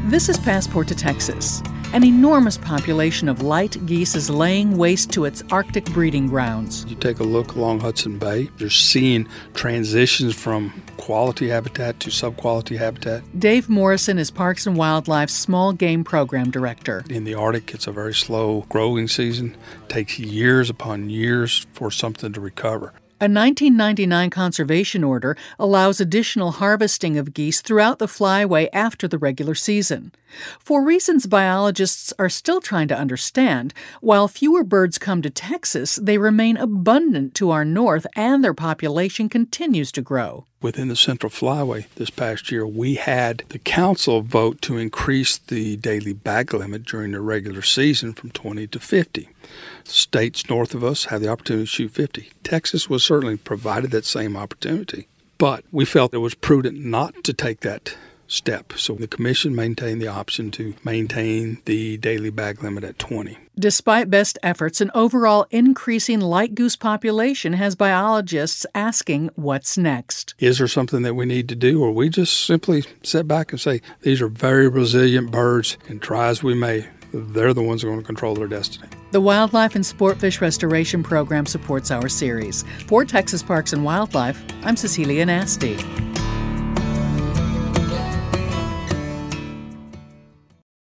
This is Passport to Texas. An enormous population of light geese is laying waste to its Arctic breeding grounds. You take a look along Hudson Bay, you're seeing transitions from quality habitat to subquality habitat. Dave Morrison is Parks and Wildlife's Small Game Program Director. In the Arctic, it's a very slow growing season. It takes years upon years for something to recover. A 1999 conservation order allows additional harvesting of geese throughout the flyway after the regular season. For reasons biologists are still trying to understand, while fewer birds come to Texas, they remain abundant to our north and their population continues to grow. Within the Central Flyway this past year, we had the council vote to increase the daily bag limit during the regular season from 20 to 50. States north of us have the opportunity to shoot 50. Texas was certainly provided that same opportunity, but we felt it was prudent not to take that step. So the commission maintained the option to maintain the daily bag limit at 20. Despite best efforts, an overall increasing light goose population has biologists asking what's next. Is there something that we need to do, or we just simply sit back and say, these are very resilient birds, and try as we may, they're the ones who are going to control their destiny. The Wildlife and Sportfish Restoration Program supports our series. For Texas Parks and Wildlife, I'm Cecilia Nasty.